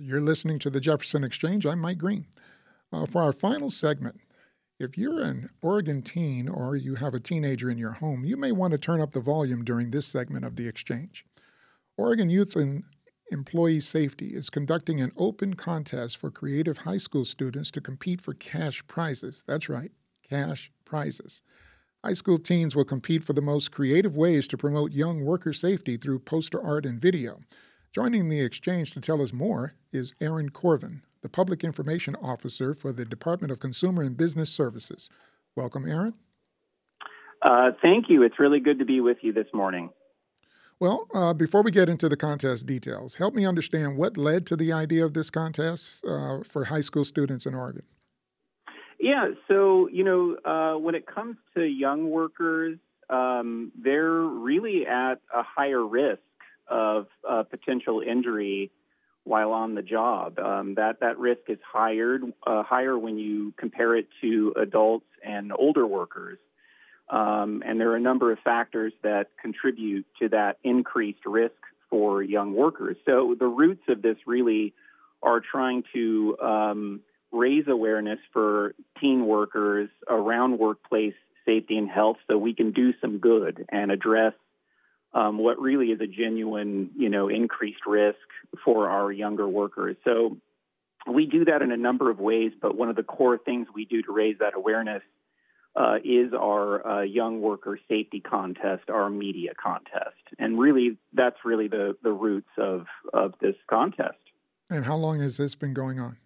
You're listening to the Jefferson Exchange. I'm Mike Green. For our final segment, if you're an Oregon teen or you have a teenager in your home, you may want to turn up the volume during this segment of the exchange. Oregon Youth and Employee Safety is conducting an open contest for creative high school students to compete for cash prizes. That's right, cash prizes. High school teens will compete for the most creative ways to promote young worker safety through poster art and video. Joining the exchange to tell us more is Aaron Corvin, the Public Information Officer for the Department of Consumer and Business Services. Welcome, Aaron. Thank you. It's really good to be with you this morning. Well, before we get into the contest details, help me understand what led to the idea of this contest for high school students in Oregon. Yeah, so, when it comes to young workers, they're really at a higher risk of potential injury while on the job. That risk is higher when you compare it to adults and older workers. And there are a number of factors that contribute to that increased risk for young workers. So the roots of this really are trying to raise awareness for teen workers around workplace safety and health so we can do some good and address what really is a genuine, increased risk for our younger workers. So we do that in a number of ways, but one of the core things we do to raise that awareness is our young worker safety contest, our media contest. And really, that's really the roots of this contest. And how long has this been going on?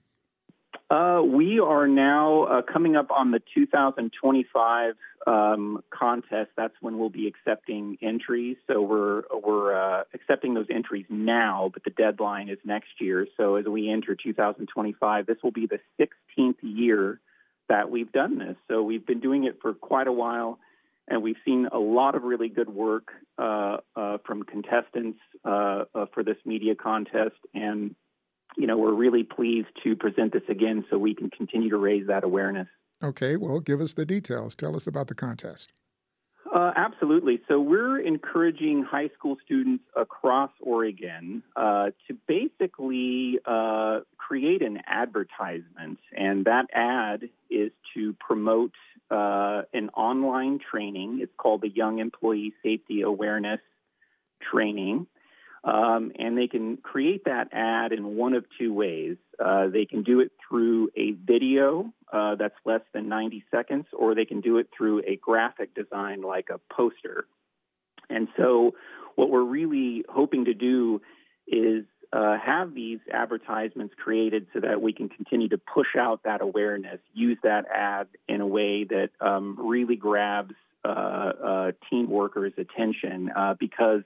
We are now coming up on the 2025 contest. That's when we'll be accepting entries. So we're accepting those entries now, but the deadline is next year. So as we enter 2025, this will be the 16th year that we've done this. So we've been doing it for quite a while, and we've seen a lot of really good work from contestants for this media contest. And we're really pleased to present this again so we can continue to raise that awareness. Okay, well, give us the details. Tell us about the contest. Absolutely. So we're encouraging high school students across Oregon to basically create an advertisement. And that ad is to promote an online training. It's called the Young Employee Safety Awareness Training. And they can create that ad in one of two ways. They can do it through a video that's less than 90 seconds, or they can do it through a graphic design like a poster. And so what we're really hoping to do is have these advertisements created so that we can continue to push out that awareness, use that ad in a way that really grabs teen workers' attention because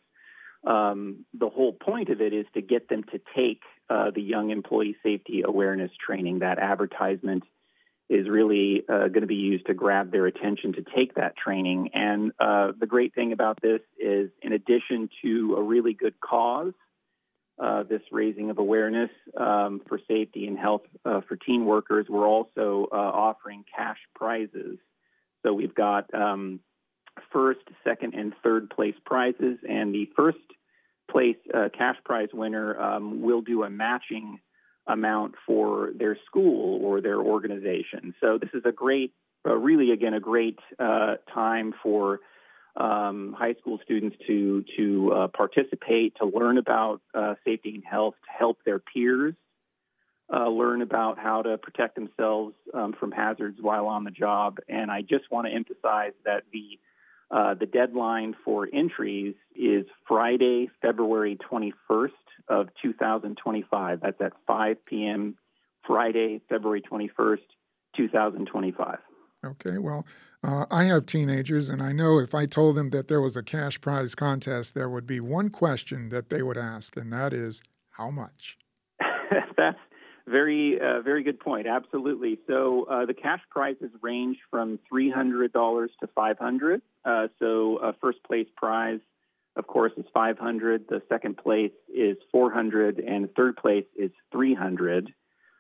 the whole point of it is to get them to take the Young Employee Safety Awareness Training. That advertisement is really going to be used to grab their attention to take that training. And the great thing about this is, in addition to a really good cause, this raising of awareness for safety and health for teen workers, we're also offering cash prizes. So we've got first, second, and third place prizes, and the first place cash prize winner will do a matching amount for their school or their organization. So this is a great, really, again, a great time for high school students to participate, to learn about safety and health, to help their peers learn about how to protect themselves from hazards while on the job. And I just want to emphasize that the deadline for entries is Friday, February 21st of 2025. That's at 5 p.m. Friday, February 21st, 2025. Okay, well, I have teenagers, and I know if I told them that there was a cash prize contest, there would be one question that they would ask, and that is, how much? That's very good point. Absolutely. So the cash prizes range from $300 to $500. So first place prize, of course, is $500. The second place is $400, and third place is $300.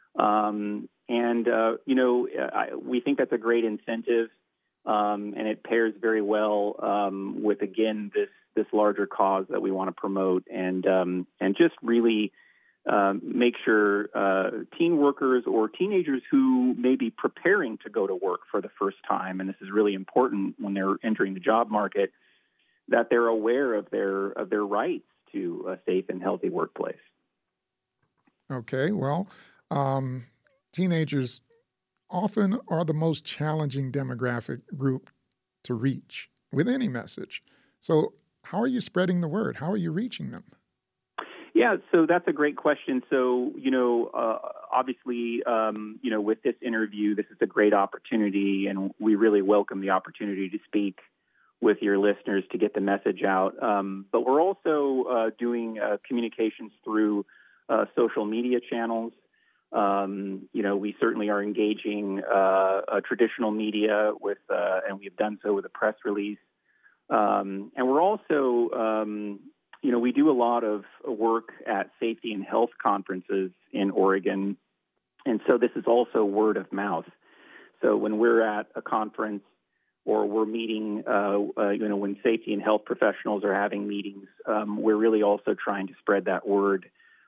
We think that's a great incentive, and it pairs very well with, again, this larger cause that we want to promote, and just really make sure teen workers or teenagers who may be preparing to go to work for the first time, and this is really important when they're entering the job market, that they're aware of their rights to a safe and healthy workplace. Okay, well, teenagers often are the most challenging demographic group to reach with any message. So, how are you spreading the word? How are you reaching them? Yeah, so that's a great question. So, obviously, with this interview, this is a great opportunity, and we really welcome the opportunity to speak with your listeners to get the message out. But we're also doing communications through social media channels. We certainly are engaging traditional media with, and we've done so with a press release. And we're also, we do a lot of work at safety and health conferences in Oregon. And so this is also word of mouth. So when we're at a conference or we're meeting, when safety and health professionals are having meetings, we're really also trying to spread that word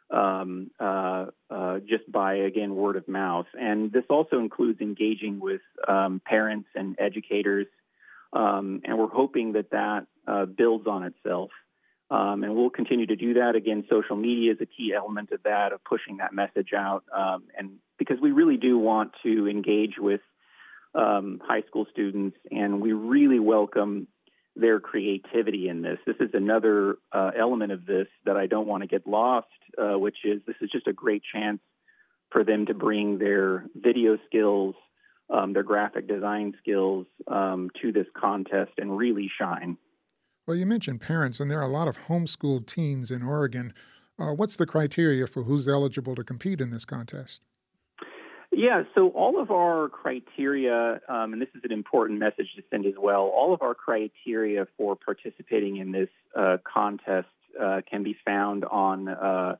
just by, again, word of mouth. And this also includes engaging with parents and educators. And we're hoping that builds on itself. And we'll continue to do that. Again, social media is a key element of that, of pushing that message out. And because we really do want to engage with high school students, and we really welcome their creativity in this. This is another element of this that I don't want to get lost, which is this is just a great chance for them to bring their video skills, their graphic design skills to this contest and really shine. Well, you mentioned parents, and there are a lot of homeschooled teens in Oregon. What's the criteria for who's eligible to compete in this contest? Yeah, so all of our criteria, and this is an important message to send as well, all of our criteria for participating in this contest can be found on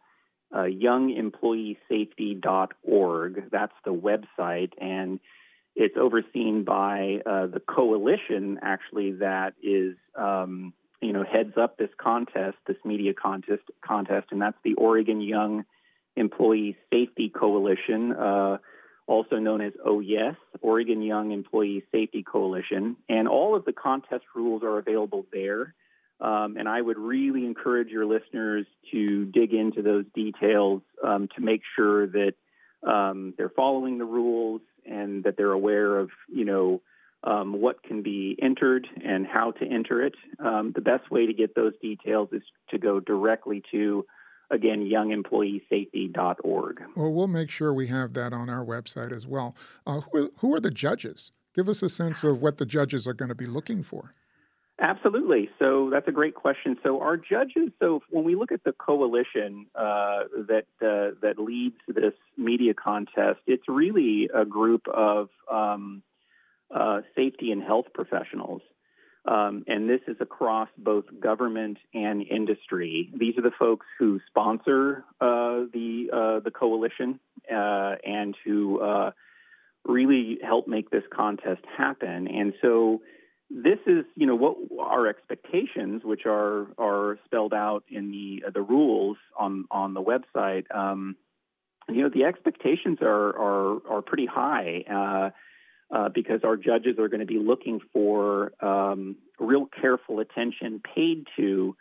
youngemployeesafety.org. That's the website, and it's overseen by the coalition, actually, that is, heads up this contest, this media contest, and that's the Oregon Young Employee Safety Coalition, also known as OYES, Oregon Young Employee Safety Coalition. And all of the contest rules are available there. And I would really encourage your listeners to dig into those details to make sure that they're following the rules and that they're aware of, what can be entered and how to enter it. The best way to get those details is to go directly to, again, youngemployeesafety.org. Well, we'll make sure we have that on our website as well. Who are the judges? Give us a sense of what the judges are going to be looking for. Absolutely. So that's a great question. So our judges, so when we look at the coalition that leads this media contest, it's really a group of safety and health professionals. And this is across both government and industry. These are the folks who sponsor the coalition and who really help make this contest happen. And so this is, what our expectations, which are spelled out in the rules on the website. The expectations are pretty high. Because our judges are going to be looking for real careful attention paid to,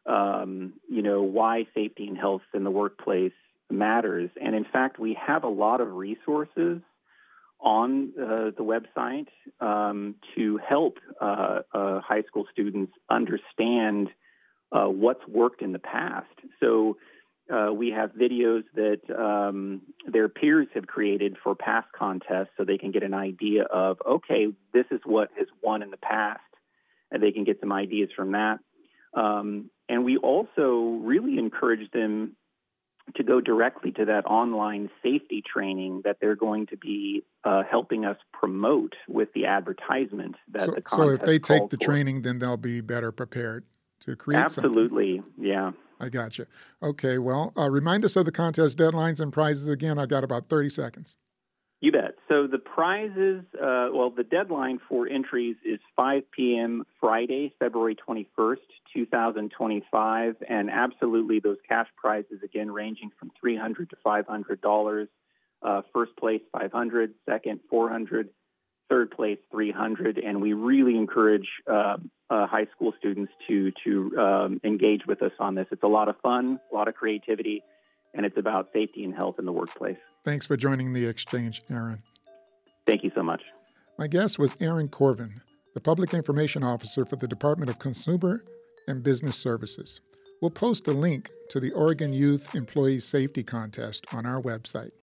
why safety and health in the workplace matters. And in fact, we have a lot of resources on the website to help high school students understand what's worked in the past. So we have videos that their peers have created for past contests so they can get an idea of, okay, this is what has won in the past, and they can get some ideas from that. And we also really encourage them to go directly to that online safety training that they're going to be helping us promote with the advertisement that the contest So if they take the for. training, then they'll be better prepared to create Absolutely, something. yeah. I got you. Okay, well, remind us of the contest deadlines and prizes again. I got about 30 seconds. You bet. So the prizes, the deadline for entries is 5 p.m. Friday, February 21st 2025. And absolutely, those cash prizes, again, ranging from $300 to $500. First place, $500, second, $400, third place, $300. And we really encourage high school students to engage with us on this. It's a lot of fun, a lot of creativity, and it's about safety and health in the workplace. Thanks for joining the exchange, Aaron. Thank you so much. My guest was Aaron Corvin, the Public Information Officer for the Department of Consumer and Business Services. We'll post a link to the Oregon Youth Employee Safety Contest on our website.